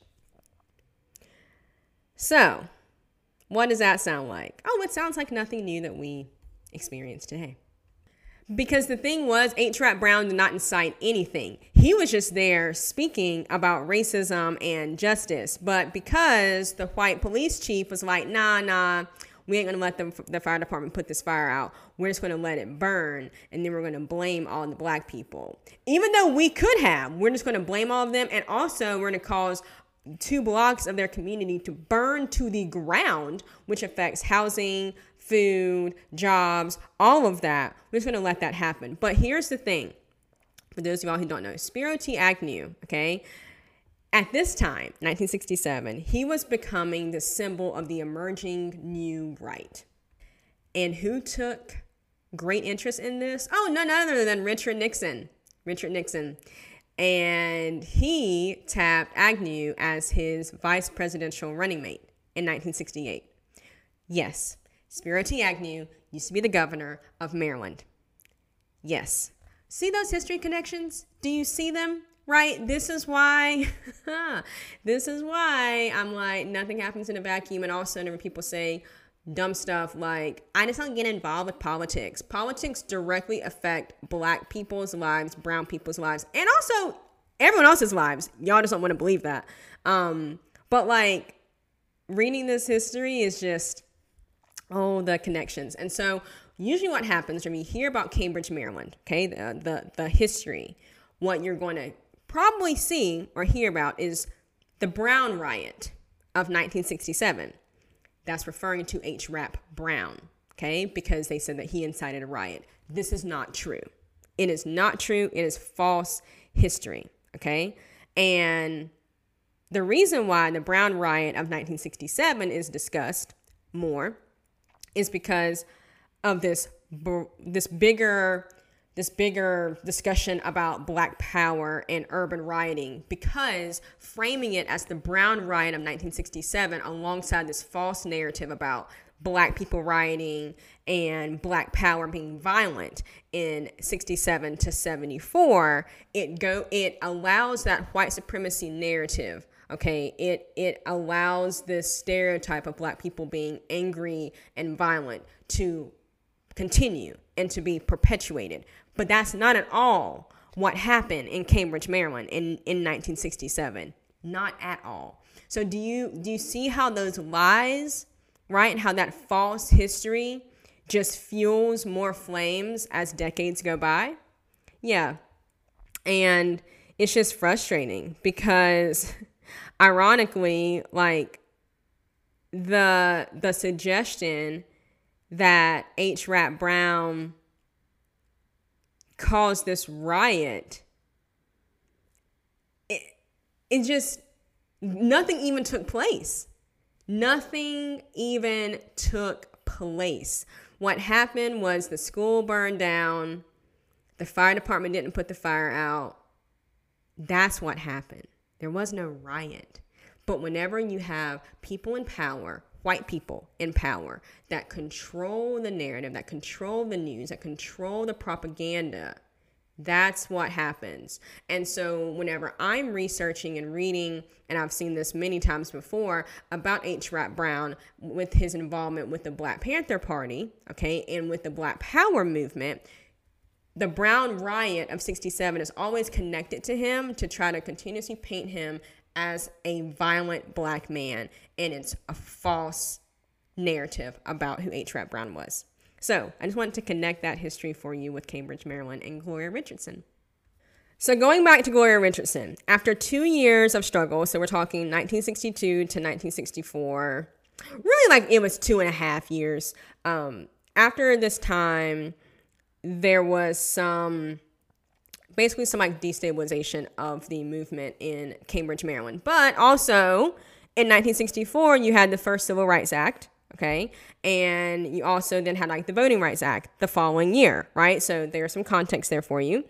So, what does that sound like? Oh, it sounds like nothing new that we experience today. Because the thing was, H. Rap Brown did not incite anything. He was just there speaking about racism and justice. But because the white police chief was like, nah, we ain't going to let the fire department put this fire out. We're just going to let it burn. And then we're going to blame all the black people. Even though we could have, we're just going to blame all of them. And also we're going to cause 2 blocks of their community to burn to the ground, which affects housing, food, jobs, all of that. We're just going to let that happen. But here's the thing. For those of y'all who don't know, Spiro T. Agnew, okay, at this time, 1967, he was becoming the symbol of the emerging new right. And who took great interest in this? Oh, none other than Richard Nixon. Richard Nixon. And he tapped Agnew as his vice presidential running mate in 1968. Yes, Spiro T. Agnew used to be the governor of Maryland. Yes. See those history connections? Do you see them? Right? This is why I'm like, nothing happens in a vacuum. And also whenever people say dumb stuff like, I just don't get involved with politics. Politics directly affect Black people's lives, brown people's lives, and also everyone else's lives. Y'all just don't want to believe that. But like reading this history is just, the connections. And so usually what happens when you hear about Cambridge, Maryland, okay, the history, what you're going to probably see or hear about is the Brown Riot of 1967. That's referring to H. Rap Brown, okay, because they said that he incited a riot. This is not true. It is not true. It is false history, okay? And the reason why the Brown Riot of 1967 is discussed more is because of this bigger discussion about Black power and urban rioting, because framing it as the Brown Riot of 1967 alongside this false narrative about Black people rioting and Black power being violent in 67 to 74, it allows that white supremacy narrative. Okay, it allows this stereotype of Black people being angry and violent to continue and to be perpetuated. But that's not at all what happened in Cambridge, Maryland in 1967. Not at all. So do you see how those lies, right, and how that false history just fuels more flames as decades go by? Yeah. And it's just frustrating because ironically, like the suggestion that H. Rap Brown caused this riot, it just, nothing even took place. Nothing even took place. What happened was the school burned down. The fire department didn't put the fire out. That's what happened. There was no riot. But whenever you have people in power, white people in power, that control the narrative, that control the news, that control the propaganda, that's what happens. And so whenever I'm researching and reading, and I've seen this many times before, about H. Rap Brown with his involvement with the Black Panther Party, okay, and with the Black Power movement, the Brown Riot of 67 is always connected to him to try to continuously paint him as a violent Black man. And it's a false narrative about who H. Rap Brown was. So I just wanted to connect that history for you with Cambridge, Maryland, and Gloria Richardson. So going back to Gloria Richardson, after 2 years of struggle, so we're talking 1962 to 1964, really like it was 2.5 years. After this time, there was some like destabilization of the movement in Cambridge, Maryland. But also in 1964, you had the first Civil Rights Act, okay? And you also then had like the Voting Rights Act the following year, right? So there's some context there for you.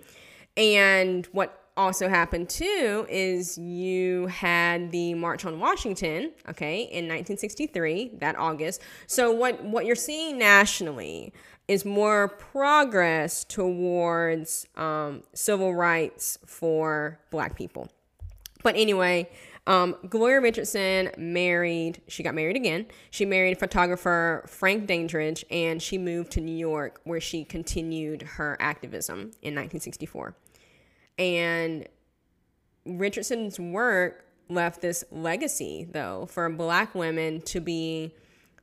And what also happened too is you had the March on Washington, okay, in 1963, that August. So what you're seeing nationally is more progress towards civil rights for Black people. But anyway, Gloria Richardson she got married again. She married photographer Frank Dandridge, and she moved to New York, where she continued her activism in 1964. And Richardson's work left this legacy, though, for Black women to be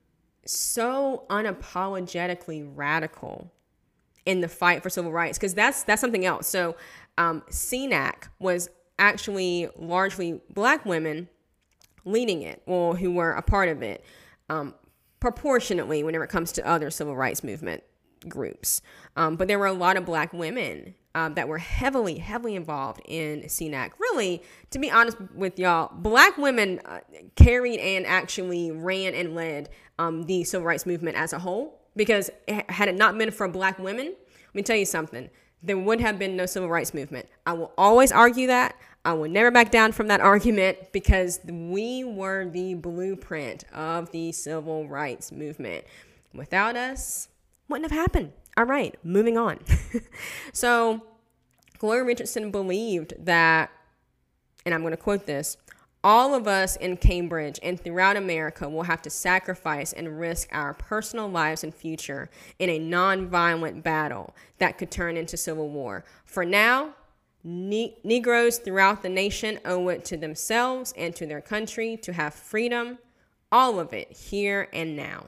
so unapologetically radical in the fight for civil rights, because that's something else. So CNAC was actually largely Black women leading it, or who were a part of it, proportionately whenever it comes to other civil rights movement groups. But there were a lot of Black women that were heavily involved in CNAC. Really, to be honest with y'all, Black women carried and actually ran and led the civil rights movement as a whole, because had it not been for Black women, let me tell you something, there would have been no civil rights movement. I will always argue that. I will never back down from that argument because we were the blueprint of the civil rights movement. Without us, wouldn't have happened. All right, moving on. So Gloria Richardson believed that, and I'm going to quote this, all of us in Cambridge and throughout America will have to sacrifice and risk our personal lives and future in a nonviolent battle that could turn into civil war. For now, Negroes throughout the nation owe it to themselves and to their country to have freedom, all of it, here and now.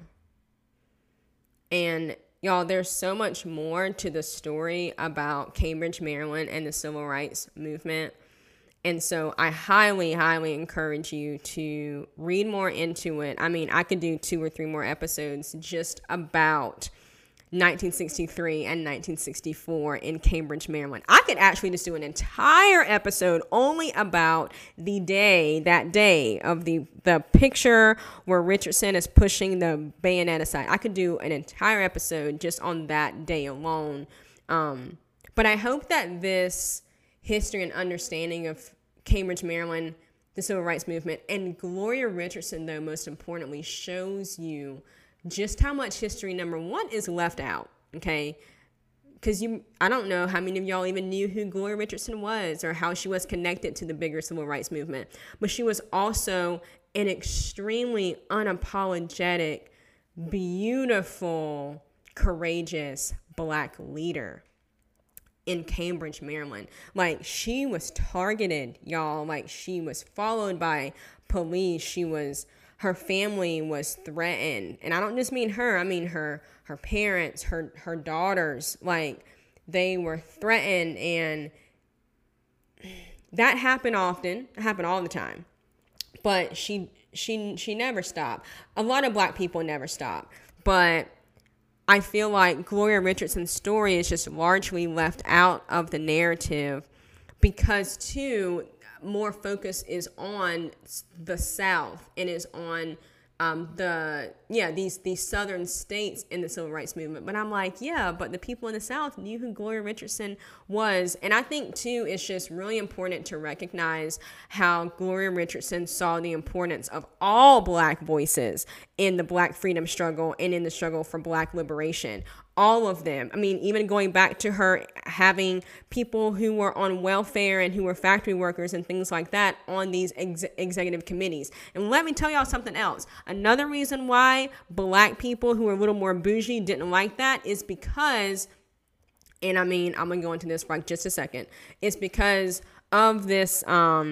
And y'all, there's so much more to the story about Cambridge, Maryland, and the civil rights movement. And so I highly, highly encourage you to read more into it. I mean, I could do 2 or 3 more episodes just about 1963 and 1964 in Cambridge, Maryland. I could actually just do an entire episode only about that day of the picture where Richardson is pushing the bayonet aside. I could do an entire episode just on that day alone. But I hope that this history and understanding of Cambridge, Maryland, the civil rights movement, and Gloria Richardson, though, most importantly, shows you just how much history, number one, is left out, okay? Because I don't know how many of y'all even knew who Gloria Richardson was or how she was connected to the bigger civil rights movement. But she was also an extremely unapologetic, beautiful, courageous Black leader in Cambridge, Maryland. Like, she was targeted, y'all. Like, she was followed by police. Her family was threatened. And I don't just mean her. I mean her parents, her daughters. Like, they were threatened. And that happened often. It happened all the time. But she never stopped. A lot of Black people never stop. But I feel like Gloria Richardson's story is just largely left out of the narrative because, too, more focus is on the South and is on these southern states in the civil rights movement. But I'm like, yeah, but the people in the South knew who Gloria Richardson was. And I think, too, it's just really important to recognize how Gloria Richardson saw the importance of all Black voices in the Black freedom struggle and in the struggle for Black liberation. All of them. I mean, even going back to her having people who were on welfare and who were factory workers and things like that on these executive committees. And let me tell y'all something else. Another reason why Black people who are a little more bougie didn't like that is because, and I mean, I'm going to go into this for like just a second. It's because of this,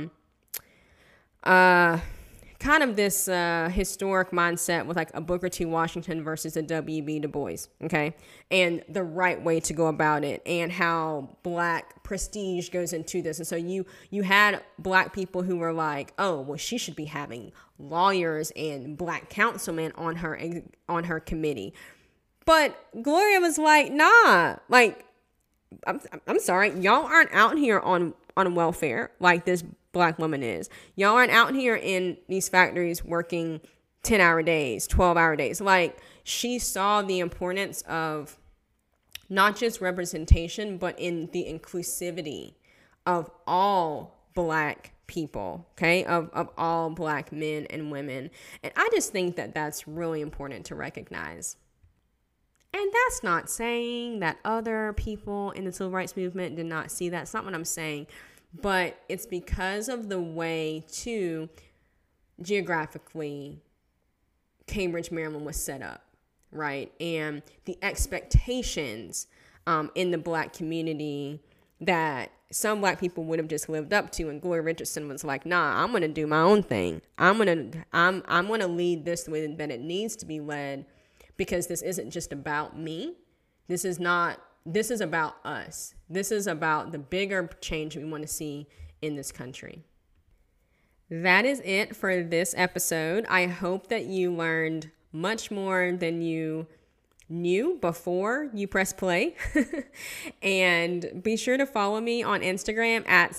kind of this historic mindset with like a Booker T. Washington versus a W.B. Du Bois, okay? And the right way to go about it and how Black prestige goes into this. And so you had Black people who were like, oh, well, she should be having lawyers and Black councilmen on her committee. But Gloria was like, nah, like, I'm sorry, y'all aren't out here on welfare like this Black woman is. Y'all aren't out here in these factories working 10-hour days, 12-hour days. Like, she saw the importance of not just representation, but in the inclusivity of all Black people, okay, of all Black men and women. And I just think that that's really important to recognize. And that's not saying that other people in the civil rights movement did not see that. That's not what I'm saying. But it's because of the way, too, geographically, Cambridge, Maryland was set up, right? And the expectations in the Black community that some Black people would have just lived up to. And Gloria Richardson was like, nah, I'm going to do my own thing. I'm going to lead this the way that it needs to be led, because this isn't just about me. This is about us. This is about the bigger change we want to see in this country. That is it for this episode. I hope that you learned much more than you knew before you press play. And be sure to follow me on Instagram at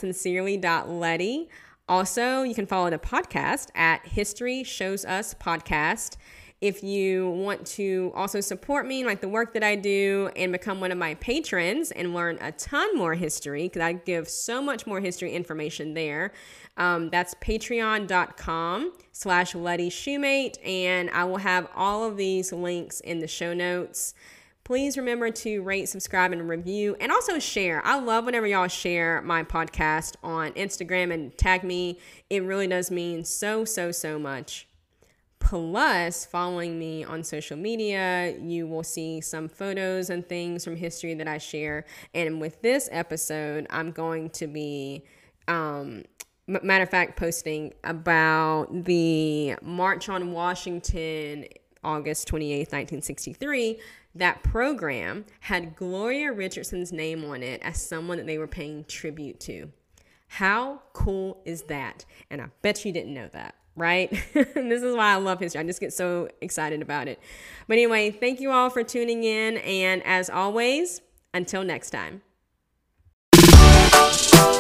sincerely.letty. Also, you can follow the podcast at History Shows Us Podcast. If you want to also support me, like the work that I do, and become one of my patrons and learn a ton more history, because I give so much more history information there, that's patreon.com/Letty Shoemate, and I will have all of these links in the show notes. Please remember to rate, subscribe, and review, and also share. I love whenever y'all share my podcast on Instagram and tag me. It really does mean so, so, so much. Plus, following me on social media, you will see some photos and things from history that I share. And with this episode, I'm going to be, matter of fact, posting about the March on Washington, August 28th, 1963. That program had Gloria Richardson's name on it as someone that they were paying tribute to. How cool is that? And I bet you didn't know that. Right? This is why I love history. I just get so excited about it. But anyway, thank you all for tuning in. And as always, until next time.